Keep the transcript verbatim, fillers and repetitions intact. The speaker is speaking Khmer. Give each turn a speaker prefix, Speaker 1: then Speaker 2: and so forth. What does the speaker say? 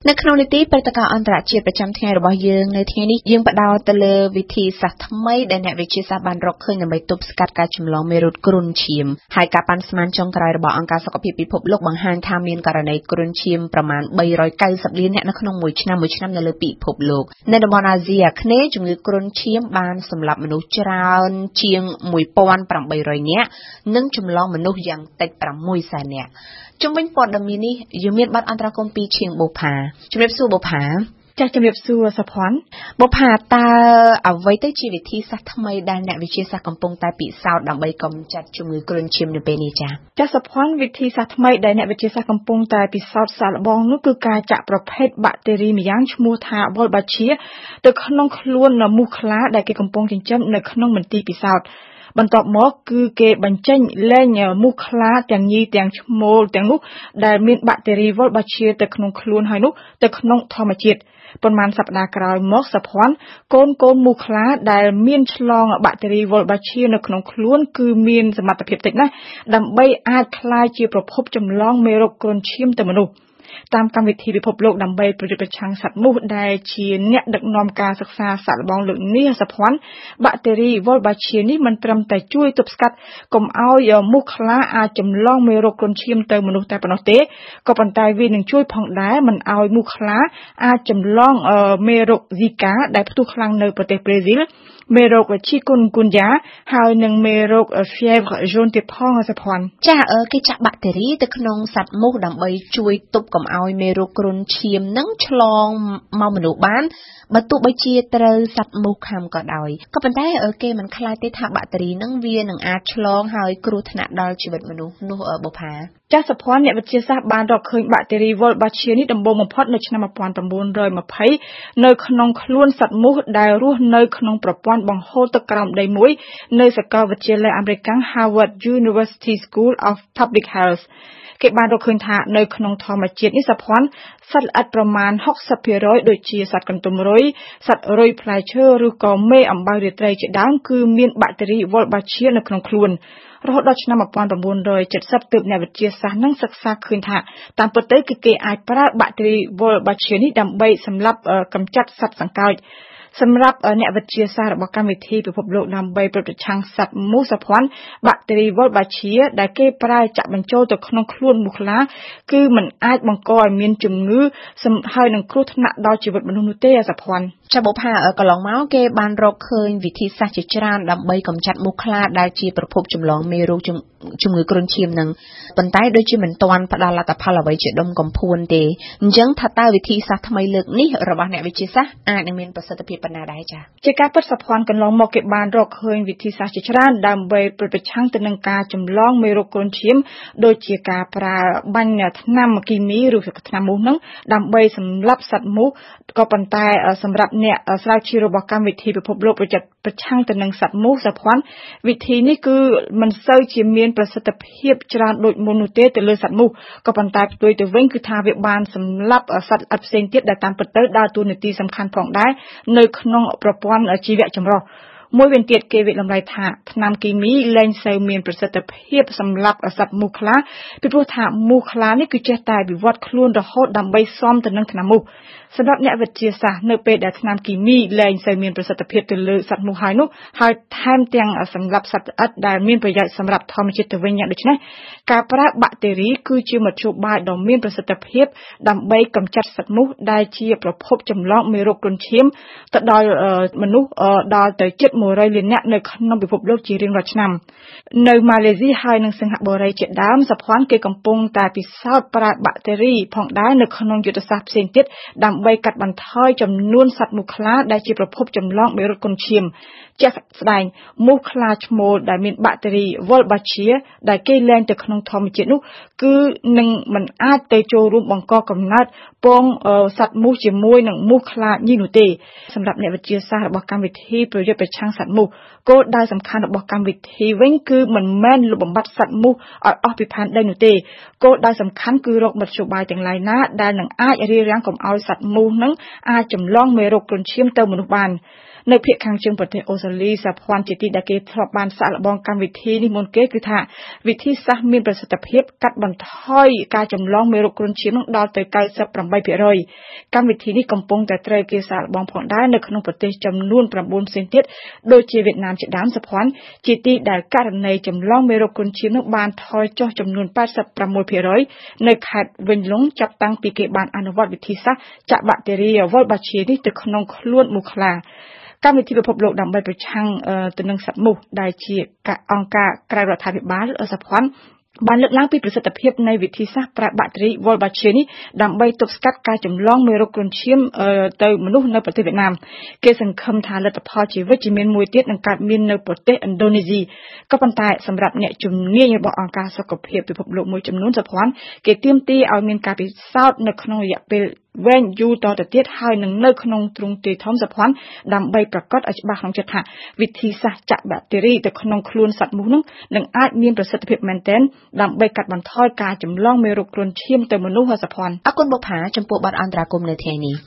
Speaker 1: នៅក្នុងនីតិព្រឹត្តិការណ៍អន្តរជាតិប្រចាំថ្ងៃរបស់យើងនៅថ្ងៃនេះយើងបដោតទៅលើវិធីសាស្ត្រថ្មីដែលអ្នកវិទ្យាសាស្ត្របានរកឃើញដើម្បីទប់ស្កាត់ការចម្លងមេរោគគ្រុនឈាមហើយការប៉ាន់ស្មានចុងក្រោយរបស់អង្គការសុខភាពពិភពលោកបង្ហាញថាមានករណីគ្រុនឈាមប្រមាណបីរយកៅសិបលានអ្នកនៅក្នុងមួយឆ្នាំមួយឆ្នាំនៅលើពិភពលោកនៅតំបន់អាស៊ីអាគ្នេយ៍ជំងឺគ្រុនឈាមបានសម្លាប់មនុស្សច្រើនជាងមួយពាន់ប្រាំបីរយនាក់និងចម្លងមនុស្សយ៉ាងតិចប្រាំមួយសែននាក់ជំវិញព័ត៌មាននេះយើងមានប័ណ្ណអន្តរកម្មពីឈៀងបូផាជំរាបសួរបូផា
Speaker 2: ចាជំរាបសួរសុភ័ណ្ឌ
Speaker 1: បូផាតើអ្វីទៅជាវិធីសាស្ត្រថ្មីដែលអ្នកវិទ្យាសាស្ត្រកំពុងតែពិសោធន៍ដើម្បីកម្ចាត់ជំងឺគ្រុនឈាមនៅពេលនេះចា៎
Speaker 2: ចាសុភ័ណ្ឌវិធីសាស្ត្រថ្មីដែលអ្នកវិទ្យាសាស្ត្រកំពុងតែពិសោធន៍សាកល្បងនោះគឺការចាក់ប្រភេទបាក់តេរីម្យ៉ាងឈ្មោះថា Wolbachia ទៅក្នុងខ្លួនមូសខ្លាដែលគេកំពុងចិញ្ចឹមនៅក្នុងមន្ទីរពិសោធន៍បន្ទាប់មកគឺគេបញ្ចេញលែងមូសខ្លាទាំងញីទាំងឈ្មោលទាំងនោះដែលមានបាក់តេរី Wolbachia ទៅក្នុងខ្លួនហើយនោះទៅក្នុងធម្មជាតិប៉ុន្មានសប្តាហ៍ក្រោយមកសុភ័ណ្ឌកូនកូនមូសខ្លាដែលមានឆ្លងបាក់តេរី Wolbachia នៅក្នុងខ្លួនគឺមានសមត្ថភាពតិចណាស់ដើម្បីអាចក្លាយជាប្រភពចម្លងមេរោគគ្រុនឈាមទៅមនុស្សតាមកម្មវិធីពិភពលោកដើម្បីប្រយុទ្ធប្រឆាំងសត្វមូសដែលជាអ្នកដឹកនាំការសិក្សាសាកល្បងលើកនេះសុភ័ណ្ឌបាក់តេរី Wolbachia នេះមិនត្រឹមតែជួយទប់ស្កាត់កុំឲ្យមូសខ្លាអាចចម្លងមេរោគគ្រុនឈាមទៅមនុស្សតែប៉ុណ្ណោះទេក៏ប៉ុន្តែវានឹងជួយផងដែរមិនឲ្យមូសខ្លាអាចចម្លងមេរោគ Zika ដែលផ្ទុះខ្លាំងនៅប្រទេសប្រេស៊ីលមេរោគ Chikungunya ហើយនិងមេរោគ Fièvre jaune ទៀតផងសុភ័ណ្ឌ
Speaker 1: ចាគេចាក់បាក់តេរីទៅក្នុងសត្វមូសដើម្បីជួយទប់កុំឲ្យមេរោគគ្រុនឈាមនឹងឆ្លងមកមនុស្សបានបើទោះបីជាត្រូវសត្វមូសខាំក៏ដោយក៏ប៉ុន្តែគេមិនខ្លាចទេថាបាក់តេរីនឹងវានឹងអាចឆ្លងហើយគ្រោះថ្នាក់ដល់ជីវិតមនុស្សនោះបូផា
Speaker 2: ចាស់សុភ័ណ្ឌអ្នកវិទ្យាសាស្ត្របានរកឃើញបាក់តេរី Wolbachia នេះដំបូងបំផុតនៅឆ្នាំmột nghìn chín trăm hai mươiនៅក្នុងខ្លួនសត្វមូសដែលរស់នៅក្នុងប្រព័ន្ធបង្ហូរទឹកក្រោមដីមួយនៅសាកលវិទ្យាល័យអាមេរិក Harvard University School of Public Healthគេបានរកឃើញថានៅក្នុងធម្មជាតិនេះសុភ័ណ្ឌសត្វល្អិតប្រមាណหกสิบភាគរយដូចជាសត្វកន្ទុំរុយសត្វរុយផ្លែឈើឬក៏មេអំបៅរាត្រីជាដើមគឺមានបាក់តេរី Wolbachia នៅក្នុងខ្លួនរហូតដល់ឆ្នាំmột nghìn chín trăm七mươiទើបអ្នកវិទ្យាសាស្ត្រនឹងសិក្សាឃើញថាតាមពិតទៅគឺគេអាចប្រើបាក់តេរី Wolbachia នេះដើម្បីសម្លាប់កម្ចាត់សត្វសង្កោចសម្រាប់អ្នកវិទ្យាសាស្ត្ររបស់កម្មវិធីពិភពលោកដើម្បីប្រយុទ្ធប្រឆាំងសត្វមូសសុភ័ណ្ឌបាក់តេរី Wolbachia ដែលគេប្រើចាក់បញ្ចូលទៅក្នុងខ្លួនមូសខ្លាគឺมันអាចបង្កឲ្យមានជំងឺហើយនឹងគ្រោះថ្នាក់ដល់ជីវិតមនុស្សនោះទេសុភ័ណ្ឌ
Speaker 1: ចាបូផាកន្លងមកគេបានរកឃើញវិធីសាស្ត្រជាច្រើនដើម្បីកម្ចាត់មូសខ្លាដែលជាប្រភពចម្លងមេរោគជំងឺគ្រុនឈាមនឹងប៉ុន្តែដូចជាមិនទាន់ផ្ដល់លទ្ធផលអ្វីជាដុំកំភួនទេអញ្ចឹងថាតើវិធីសាស្ត្រថ្មីលើកនេះរបស់អ្នកវិទ្យាសាស្ត្រអាចនឹងមានប្រសិទ្ធភាពប៉ុណ្ណាដែរចា៎
Speaker 2: ជាការពិតសុភ័ណ្ឌកន្លងមកគេបានរកឃើញវិធីសាស្ត្រជាច្រើនដើម្បីប្រយុទ្ធប្រឆាំងទៅនឹងការចម្លងមេរោគគ្រុនឈាមដូចជាការប្រើបាញ់ថ្នាំគីមីឬថ្នាំមូសនឹងដើម្បីសម្លាប់សត្វមូសក៏ប៉ុន្តែសម្រាប់អ្នកស្រាវជ្រាវរបស់កម្មវិធីពិភពលោកប្រយុទ្ធប្រឆាំងទៅនឹងសត្វមូសសុភ័ណ្ឌវិធីនេះគឺមិនសូវជាមានប្រសិទ្ធភាពច្រើនដូចមុននោះទេទៅលើសត្វមូសក៏ប៉ុន្តែផ្ទុយទៅវិញគឺថាវាបានសម្លាប់សត្វល្អិតផ្សេងទៀតដែលតាមពិតទៅដើរតួនាទីសំខាន់ផងដែរនៅក្នុងប្រព័ន្ធជីវៈចម្រុះមួយវិញទៀតគេវិលំរៃថាថ្នាំគីមីលែងសូវមានប្រសិទ្ធភាពសម្រាប់សត្វមូសខ្លាពីព្រោះថាមូសខ្លានេះគឺចេះតែវិវត្តខ្លួនរហូតដើម្បីសមទៅនឹងថ្នាំមូសសម្រាប់អ្នកវិទ្យាសាស្ត្រនៅពេលដែលថ្នាំគីមីលែងសូវមានប្រសិទ្ធភាពទៅលើសត្វមូសហើយនោះហើយថែមទាំងសម្រាប់សត្វល្អិតដែលមានប្រយោជន៍សម្រាប់ធម្មជាតិទៅវិញយ៉ាងដូច្នេះការប្រើបាក់តេរីគឺជាមធ្យោបាយដ៏មានប្រសិទ្ធភាពដើម្បីកម្ចាត់សត្វមូសដែលជាប្រភពចម្លងមេរោគគ្រុនឈាមទៅដល់មនុស្សដល់ទៅជិតមួយរយលាននាក់នៅក្នុងពិភពលោកជារៀងរាល់ឆ្នាំនៅម៉ាឡេស៊ីហើយនិងសិង្ហបុរីជាដើមសុភ័ណ្ឌគេកំពុងតែពិសោធន៍ប្រើបាក់តេរីផងដែរនៅក្នុងយុទ្ធសាស្ត្រផ្សេងទៀតដើម្បីកាត់បន្ថយចំនួនសត្វមូសខ្លាដែលជាប្រភពចម្លងមេរោគគ្រុនឈាមជាក់ស្ដែងមូសខ្លាឈ្មោលដែលមានបាក់តេរី Wolbachia ដែលគេលែងទៅក្នុងធម្មជាតិនោះគឺនឹងមិនអាចទៅចូលរួមបង្កកំណើតពងសត្វមូសជាមួយនឹងមូសខ្លាញីនោះទេសម្រាប់អ្នកវិទ្យាសាស្ត្ររបស់កម្មវិធីប្រយុទ្ធប្រឆាំងសត្វមូសគោលដៅសំខាន់របស់កម្មវិធីវិញគឺមិនមែនលុបបំបាត់សត្វមូសឲ្យអស់ពីផែនដីនោះទេគោលដៅសំខាន់គឺរកមធ្យោបាយទាំងឡាយណាដែលនឹងអាចរារាំងកុំឲ្យសត្វមូសនឹងអាចចម្លងមេរោគគ្រុនឈាមទៅមនុស្សបាននៅភាគខាងជើងប្រទេសអូស្ត្រាលីសហព័ន្ធជាទីដែលគេធ្លាប់បានសាកល្បងកម្មវិធីនេះមុនគេគឺថាវិធីសាស្ត្រមានប្រសិទ្ធភាពកាត់បន្ថយការចម្លងមេរោគគ្រុនឈាមនឹងដល់ទៅ 九十八ភាគរយ កម្មវិធីនេះកំពុងតែត្រូវគេសាកល្បងផងដែរនៅក្នុងប្រទេសចំនួន 9 ផ្សេងទៀតដូចជាវៀតណាមជាដើមសហព័ន្ធជាទីដែលករណីចម្លងមេរោគគ្រុនឈាមនឹងបានថយចុះចំនួន 八十六ភាគរយ នៅខេត្តវិញលុងចាប់តាំងពីគេបានអនុវត្តវិធីសាស្ត្រចាក់បាក់តេរីវ៉ុលបាឈីនេះទៅក្នុងខ្លួនមូសខ្លាកម្មវិធីពិភពលោកដើម្បីប្រឆាំងទៅនឹងសត្វមូសដែលជាអង្គការក្រៅរដ្ឋាភិបាលសហព័ន្ធបានលើកឡើងពីប្រសិទ្ធភាពនៃវិធីសាស្ត្រប្រើបាក់តេរីវ៉ុលបាឈីនេះដើម្បីទប់ស្កាត់ការចម្លងមេរោគគ្រុនឈាមទៅមនុស្សនៅប្រទេសវៀតណាមគេសង្ឃឹមថាលទ្ធផលជាវិជ្ជមានមួយទៀតនឹងកើតមាននៅប្រទេសឥណ្ឌូនេស៊ីក៏ប៉ុន្តែសម្រាប់អ្នកជំនាញរបស់អង្គការសុខភាពពិភពលោកមួយចំនួនសហព័ន្ធគេទាមទារឲ្យមានការពិសោធន៍នៅក្នុងរយៈពេលវែងយូរតទៅទៀតហើយនឹងនៅក្នុងទ្រង់ទ្រាយធំសហព័ន្ធដើម្បីប្រកាសឲ្យច្បាស់ក្នុងចិត្តថាវិធីសាស្ត្រចាក់បាក់តេរីទៅក្នុងខ្លួនសត្វមូសនោះនឹងអាចមានប្រសិទ្ធភាពមែនទែនដើម្បីកាត់បន្ថយការចម្លងមេរោគគ្រុនឈាមទៅមនុស្សសហព័ន្ធ
Speaker 1: អរគុណបុប្ផាចំពោះបទអន្តរាគមន៍នៅថ្ងៃនេះ